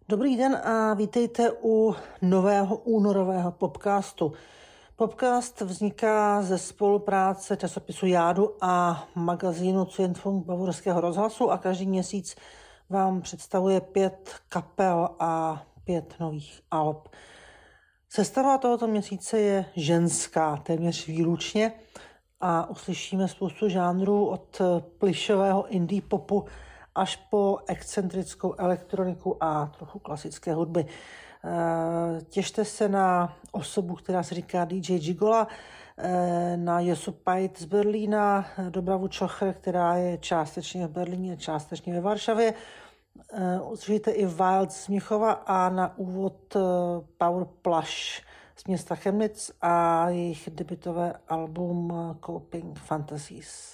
Dobrý den a vítejte u nového únorového popcastu. Popcast vzniká ze spolupráce časopisu Jádu a magazínu Zündfunk Bavorského rozhlasu a každý měsíc vám představuje 5 kapel a 5 nových alb. Sestava tohoto měsíce je ženská, téměř výlučně, a uslyšíme spoustu žánrů od plyšového indie popu až po excentrickou elektroniku a trochu klasické hudby. Těšte se na osobu, která se říká DJ Gigola, na Josu Pajt z Berlína, Dobravu Čochr, která je částečně v Berlíně, částečně ve Varšavě. Uslyšíte i Wild z Mnichova a na úvod Power Plush z města Chemnitz a jejich debutové album Coping Fantasies.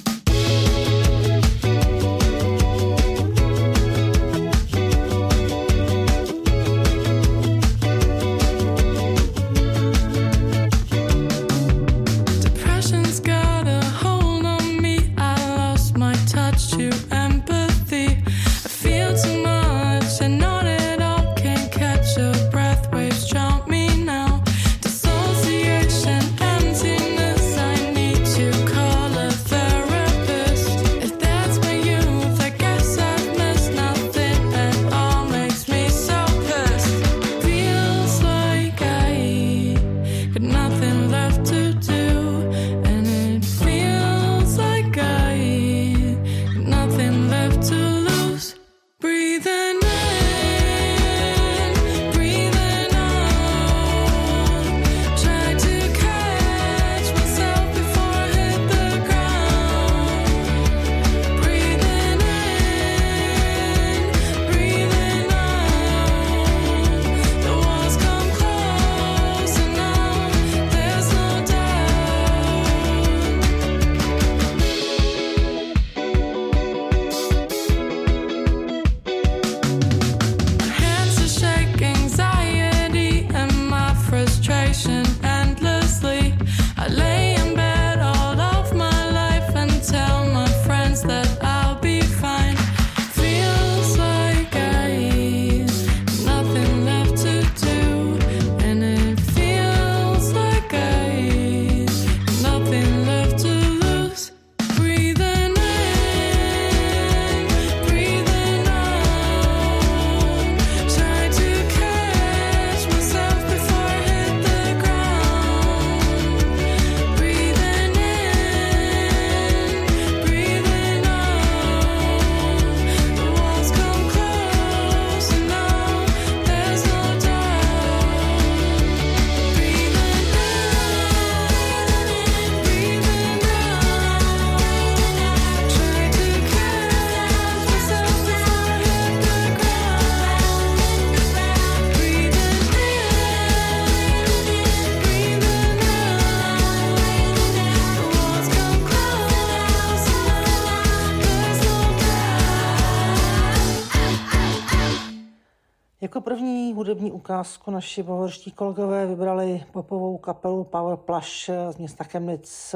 Jako první hudební ukázku naši bavorští kolegové vybrali popovou kapelu Power Plush z města Chemnitz.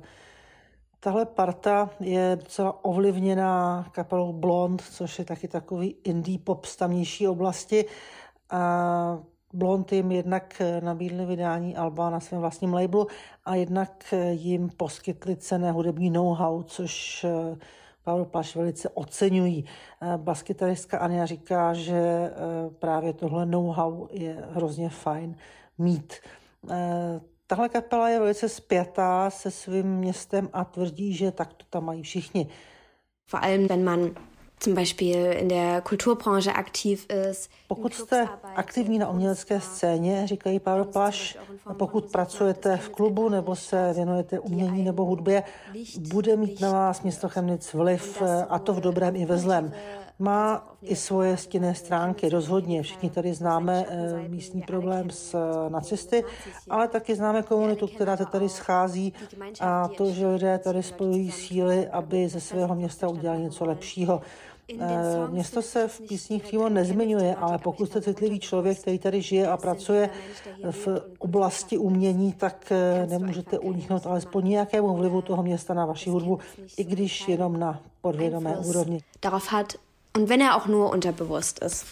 Tahle parta je docela ovlivněná kapelou Blond, což je taky takový indie pop z tamnější oblasti. A Blond jim jednak nabídli vydání alba na svém vlastním labelu a jednak jim poskytli cenné hudební know-how, což Power Plush velice oceňují. Baskytaristka Anja říká, že právě tohle know-how je hrozně fajn mít. Tahle kapela je velice spjatá se svým městem a tvrdí, že tak to tam mají všichni. Vor allem, wenn man zum Beispiel in der Kulturbranche aktiv ist. Pokud jste aktivní na umělecké scéně, říkají Power Plush, a pokud pracujete v klubu nebo se věnujete umění nebo hudbě, bude mít na vás město Chemnitz vliv, a to v dobrém i ve zlém. Má i svoje stinné stránky, rozhodně. Všichni tady známe místní problém s nacisty, ale taky známe komunitu, která se tady schází, a to, že lidé tady spojují síly, aby ze svého města udělali něco lepšího. Město se v písních přímo nezmiňuje, ale pokud jste citlivý člověk, který tady žije a pracuje v oblasti umění, tak nemůžete uniknout alespoň nějakému vlivu toho města na vaši hudbu, i když jenom na podvědomé úrovni. Darauf hat, und wenn er auch nur unterbewusst ist.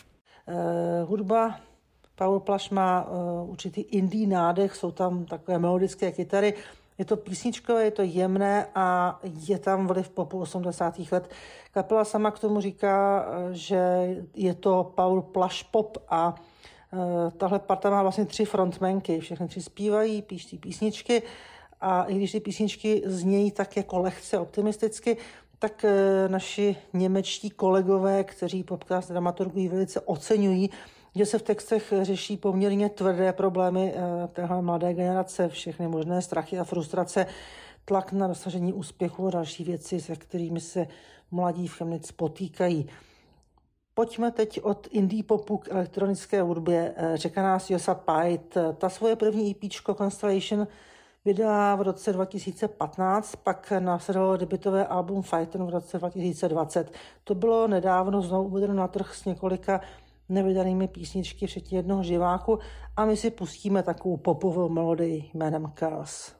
Hudba Paul Plaš má určitý indie nádech, jsou tam takové melodické kytary. Je to písničkové, je to jemné a je tam vliv popu 80. let. Kapela sama k tomu říká, že je to Paul Plaš pop a tahle parta má vlastně 3 frontmenky. Všechny 3 zpívají, píší písničky a i když ty písničky znějí tak jako lehce optimisticky, tak naši němečtí kolegové, kteří podcast dramaturgují, velice oceňují, že se v textech řeší poměrně tvrdé problémy téhle mladé generace, všechny možné strachy a frustrace, tlak na dosažení úspěchu a další věci, se kterými se mladí v Chemnitz potýkají. Pojďme teď od indie popu k elektronické hudbě. Čeká nás Josa Pajt. Ta svoje první EPčko Constellation vydala v roce 2015, pak následovalo debutové album Phaeton v roce 2020. To bylo nedávno znovu uvedeno na trh s několika nevydanými písničky, včetně jednoho živáku, a my si pustíme takovou popovou melodii jménem Chaos.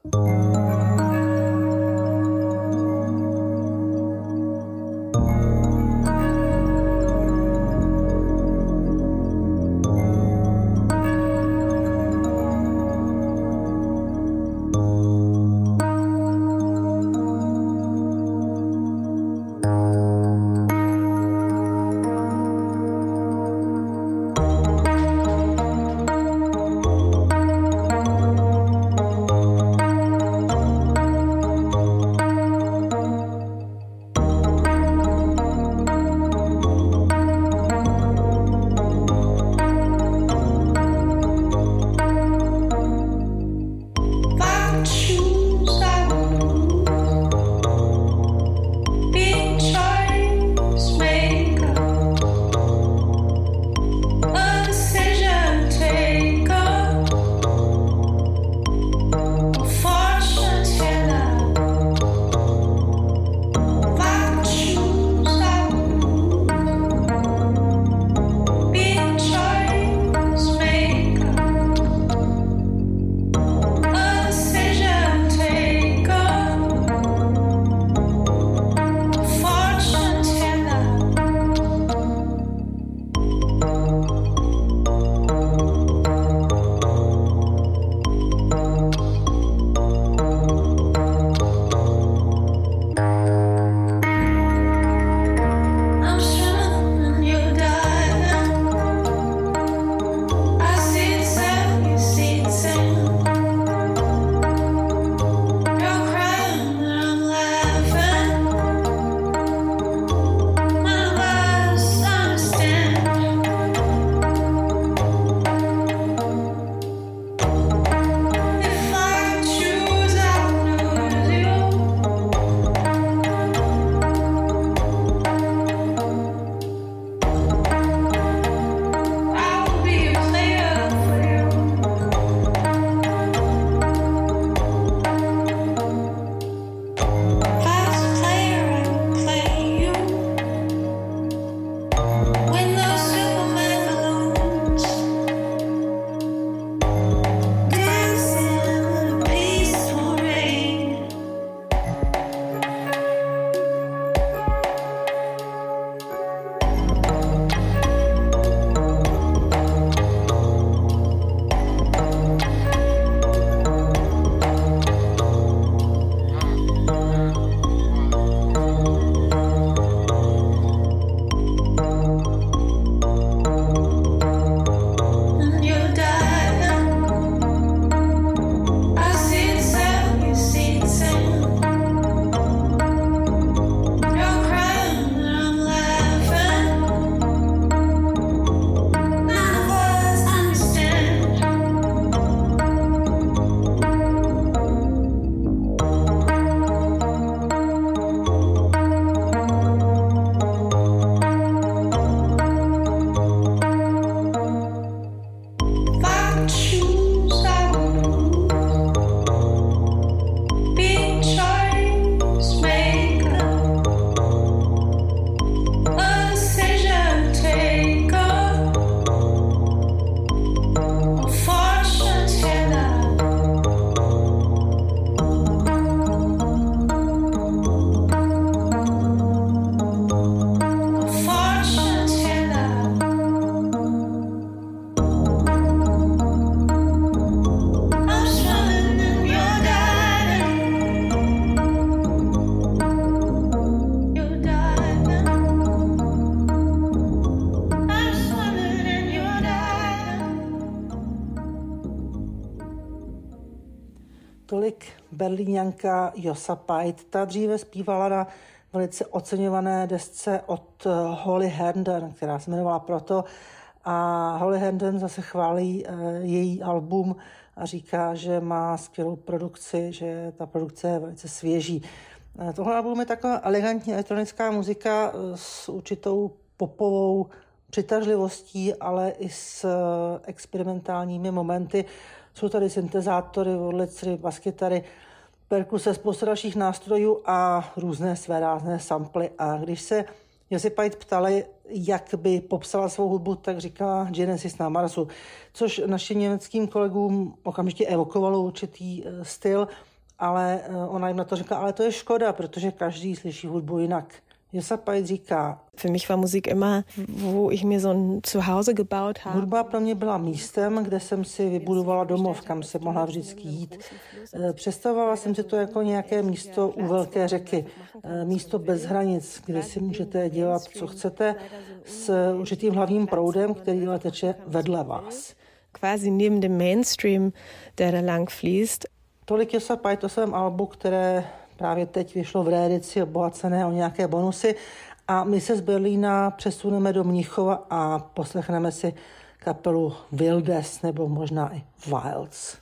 Tolik Berlíňanka Jossa Pajt. Ta dříve zpívala na velice oceňované desce od Holly Herndon, která se jmenovala Proto. A Holly Herndon zase chválí její album a říká, že má skvělou produkci, že ta produkce je velice svěží. Tohle album je taková elegantní elektronická muzika s určitou popovou přitažlivostí, ale i s experimentálními momenty. Jsou tady syntezátory, wurlitzery, baskytary, perkuse, spousta dalších nástrojů a různé svérázné samply. A když se Jossi Pajt ptali, jak by popsala svou hudbu, tak říkala Genesis na Marsu, což našim německým kolegům okamžitě evokovalo určitý styl, ale ona jim na to říká, ale to je škoda, protože každý slyší hudbu jinak. Jossa Pajt říká, Für mich war Musik immer, wo ich mir so ein Zuhause gebaut habe. Hudba pro mě byla místem, kde jsem si vybudovala domov, kam jsem mohla vždycky jít. Představovala jsem si to jako nějaké místo u velké řeky, místo bez hranic, kde si můžete dělat, co chcete, s určitým hlavním proudem, který ale teče vedle vás. Quasi neben dem Mainstream, der da lang fließt. Tolik Jossa Pajt o svém albu, které právě teď vyšlo v reedici obohacené o nějaké bonusy. A my se z Berlína přesuneme do Mnichova a poslechneme si kapelu Wildes nebo možná i Wilds.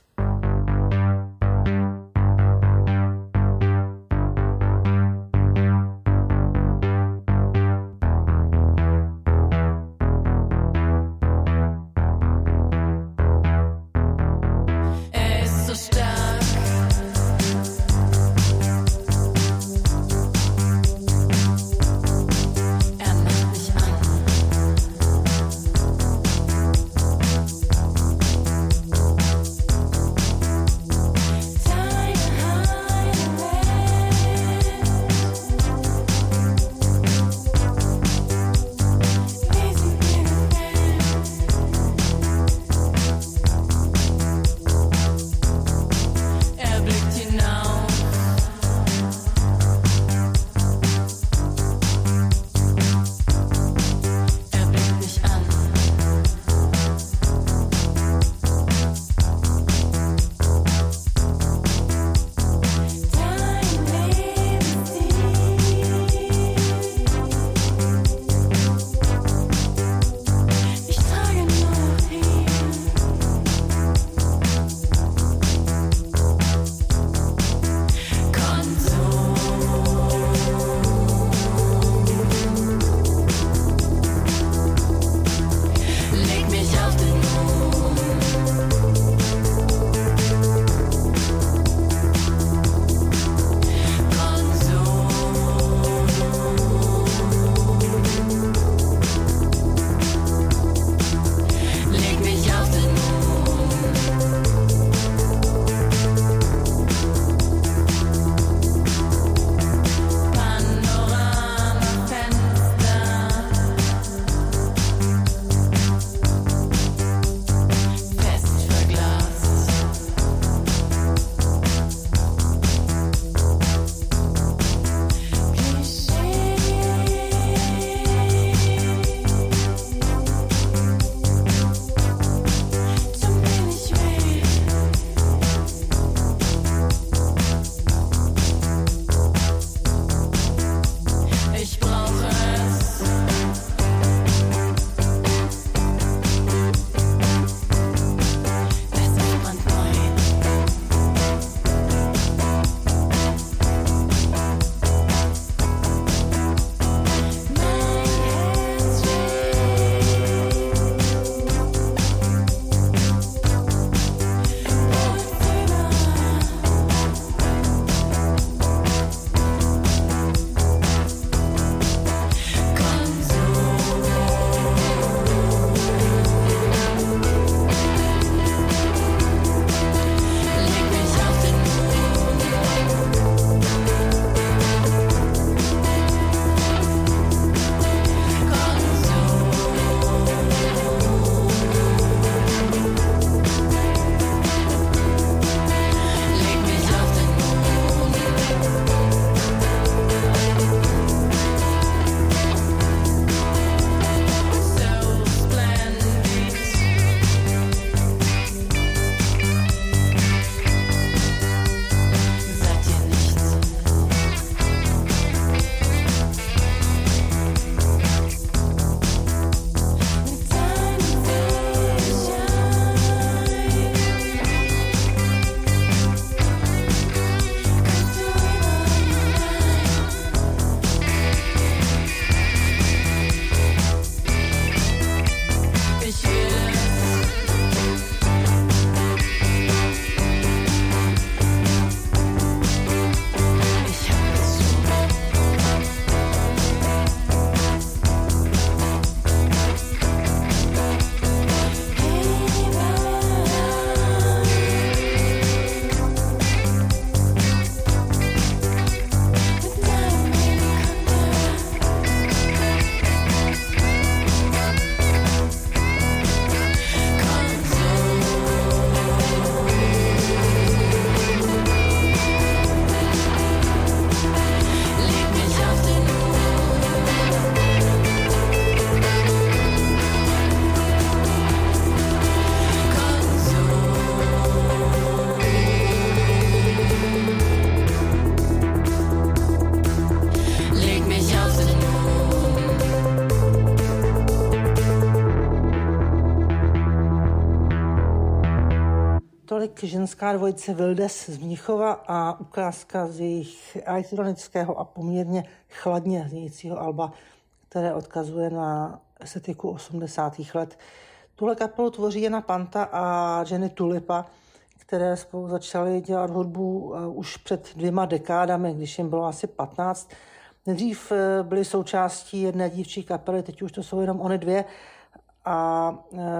snímek ženská dvojice Wildes z Mnichova a ukázka z jejich elektronického a poměrně chladně znějícího alba, které odkazuje na estetiku 80. let. Tuhle kapelu tvoří Jana Panta a Jenny Tulipa, které spolu začaly dělat hudbu už před 2 dekádami, když jim bylo asi 15. Nejdřív byly součástí jedné dívčí kapely, teď už to jsou jenom ony 2 a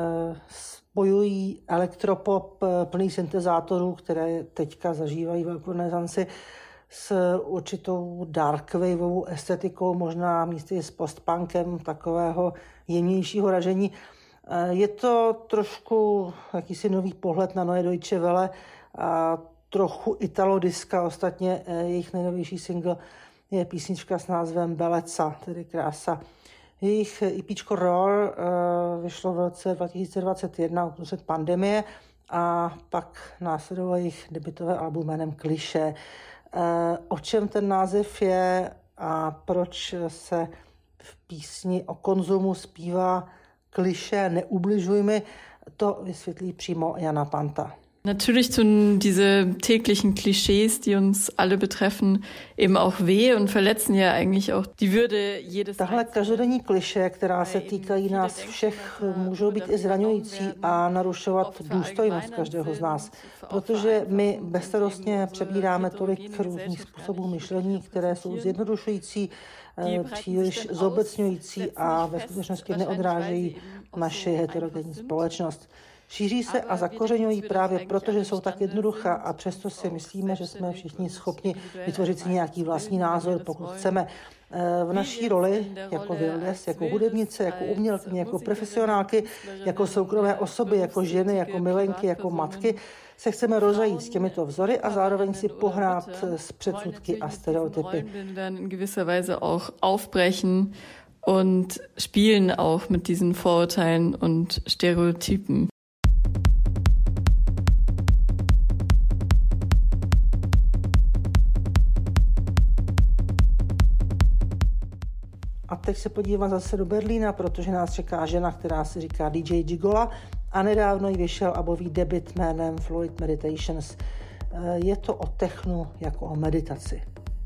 spojují elektropop plný syntezátorů, které teďka zažívají velkou renesanci, s určitou darkwaveovou estetikou, možná místy s postpunkem takového jemnějšího ražení. Je to trošku jakýsi nový pohled na Neue Deutsche Welle a trochu italodiska. Ostatně jejich nejnovější single je písnička s názvem Bellezza, tedy krása. Jejich EPčko Roar vyšlo v roce 2021 uprostřed pandemie a pak následovalo jejich debutové album jménem Klišé. O čem ten název je a proč se v písni o konzumu zpívá klišé neubližuj mi, to vysvětlí přímo Jana Panta. Natürlich tun diese täglichen Klischees, die uns alle betreffen, eben auch weh und verletzen ja eigentlich auch die Würde jedes. Tahle každodenní klišé, která se týkají nás všech, můžou být i zraňující a narušovat důstojnost každého z nás, protože my bezstarostně přebíráme tolik různých způsobů myšlení, které jsou zjednodušující, příliš zobecňující a ve skutečnosti neodrážejí naši heterogenní společnost. Šíří se a zakořeňují právě proto, že jsou tak jednoduchá a přesto si myslíme, že jsme všichni schopni vytvořit si nějaký vlastní názor, pokud chceme. V naší roli jako Wildes, jako hudebnice, jako umělkyně, jako profesionálky, jako soukromé osoby, jako ženy, jako milenky, jako matky se chceme rozejít s těmito vzory a zároveň si pohrát s předsudky a stereotypy. In gewisser Weise auch aufbrechen und spielen auch mit diesen Vorurteilen und Stereotypen. A teď se podívám zase do Berlína, protože nás čeká žena, která se říká DJ Gigola a nedávno jí vyšel albový debut jménem Fluid Meditations. Je to o technu jako o meditaci.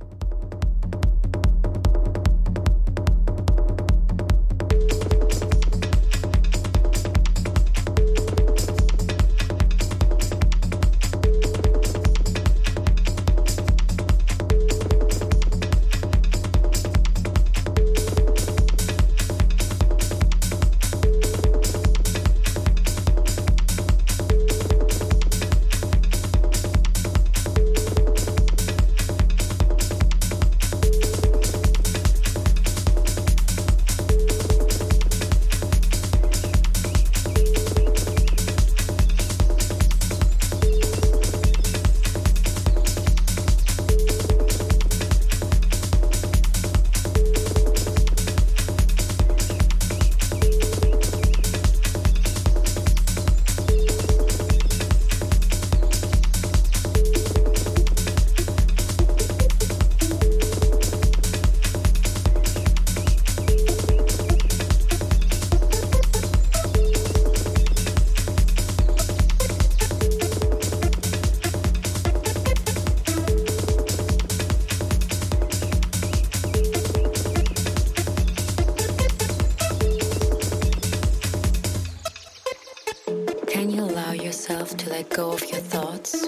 To let go of your thoughts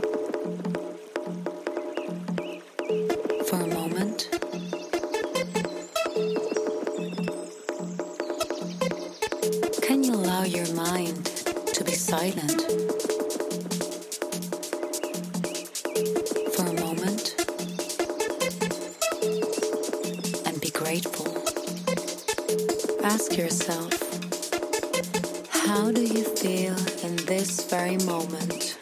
for a moment. Can you allow your mind to be silent for a moment and be grateful? Ask yourself, how do you feel in this very moment?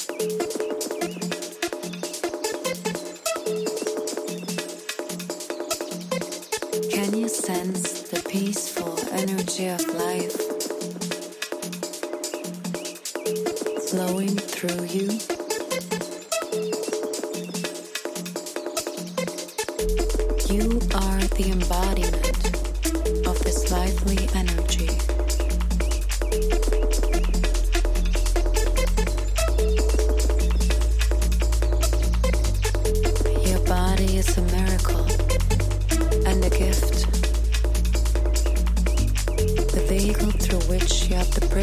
Can you sense the peaceful energy of life flowing through you? You are the embodiment of this lively energy.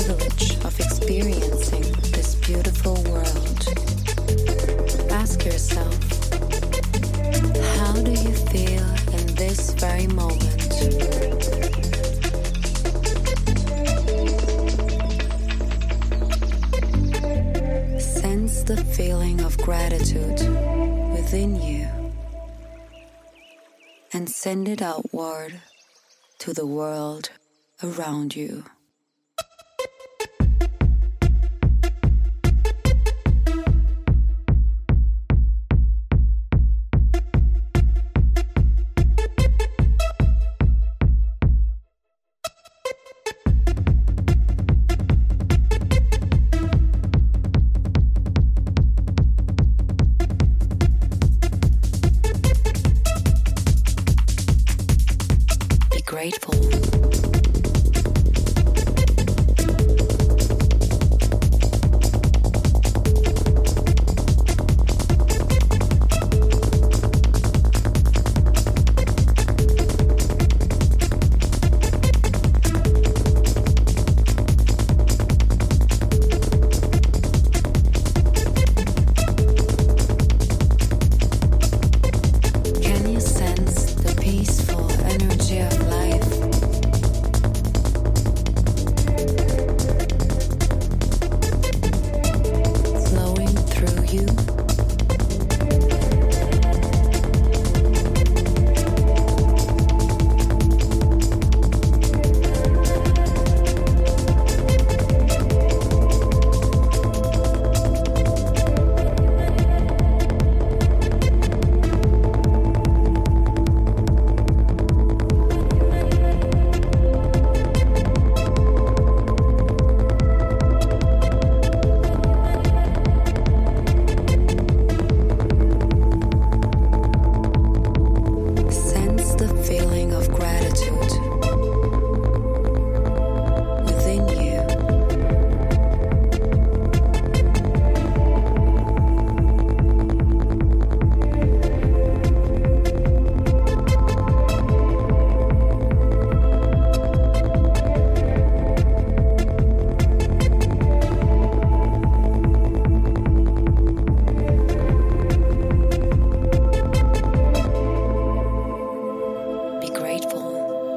privilege of experiencing this beautiful world. Ask yourself, how do you feel in this very moment? Sense the feeling of gratitude within you and send it outward to the world around you. Grateful. Can you sense the peaceful energy of life? Flowing through you. Sense the feeling of gratitude within you. Be grateful.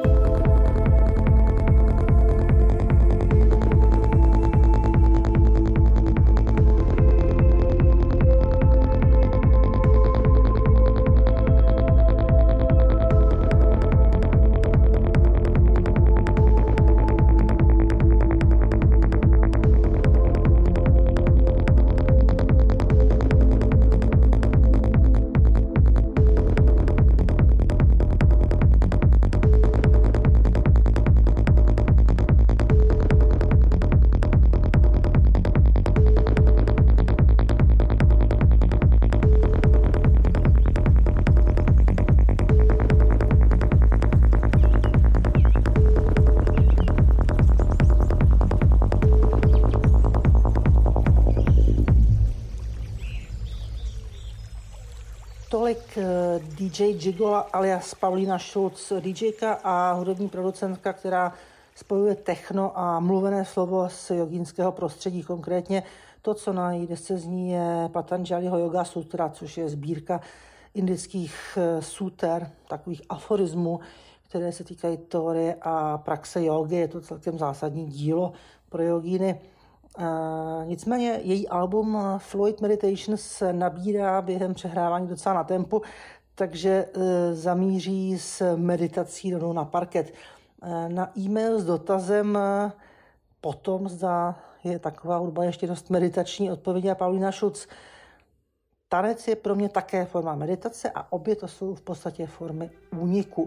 Tolik DJ Jigola alias Paulína Schulz, DJka a hudební producentka, která spojuje techno a mluvené slovo z jogínského prostředí. Konkrétně to, co na její desce zní, je Patanjaliho Yoga Sutra, což je sbírka indických suter, takových aforismů, které se týkají teorie a praxe jógy. Je to celkem zásadní dílo pro jogíny. Nicméně její album Fluid Meditations nabírá během přehrávání docela na tempu, takže zamíří s meditací rovnou na parket. Na e-mail s dotazem potom, zda je taková hudba ještě dost meditační, odpověděla Paulína Schulz. Tanec je pro mě také forma meditace a obě to jsou v podstatě formy úniku.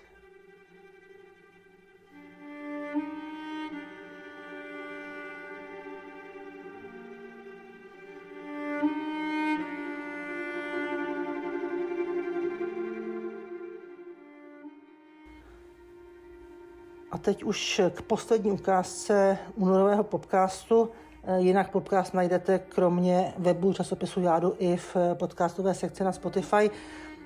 A teď už k poslední ukázce únorového podcastu. Jinak podcast najdete kromě webu časopisu Jádu i v podcastové sekci na Spotify.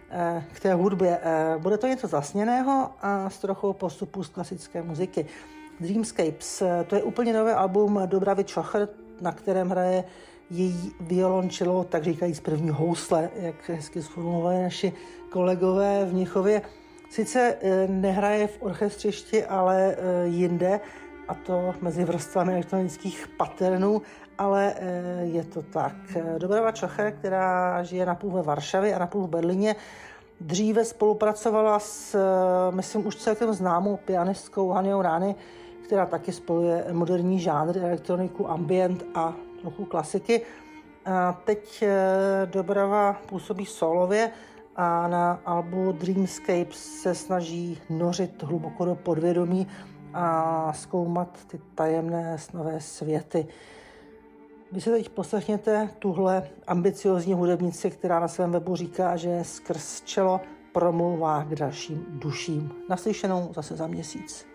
K té hudbě. Bude to něco zasněného a s trochou postupu z klasické muziky. Dreamscapes, to je úplně nové album Dobravy Čocher, na kterém hraje její violončelo, tak říkají z první housle, jak hezky sformulovali naši kolegové v Mnichově. Sice nehraje v orchestřišti, ale jinde, a to mezi vrstvami elektronických patternů, ale je to tak. Dobrava Čocher, která žije napůl ve Varšavě a napůl v Berlíně, dříve spolupracovala s, myslím, už celkem známou pianistkou Haniou Rány, která taky spojuje moderní žánry, elektroniku, ambient a trochu klasiky. A teď Dobrava působí solově a na albu Dreamscapes se snaží nořit hluboko do podvědomí a zkoumat ty tajemné snové světy. Vy se teď poslechněte tuhle ambiciozní hudebnici, která na svém webu říká, že skrz čelo promlouvá k dalším duším. Naslyšenou zase za měsíc.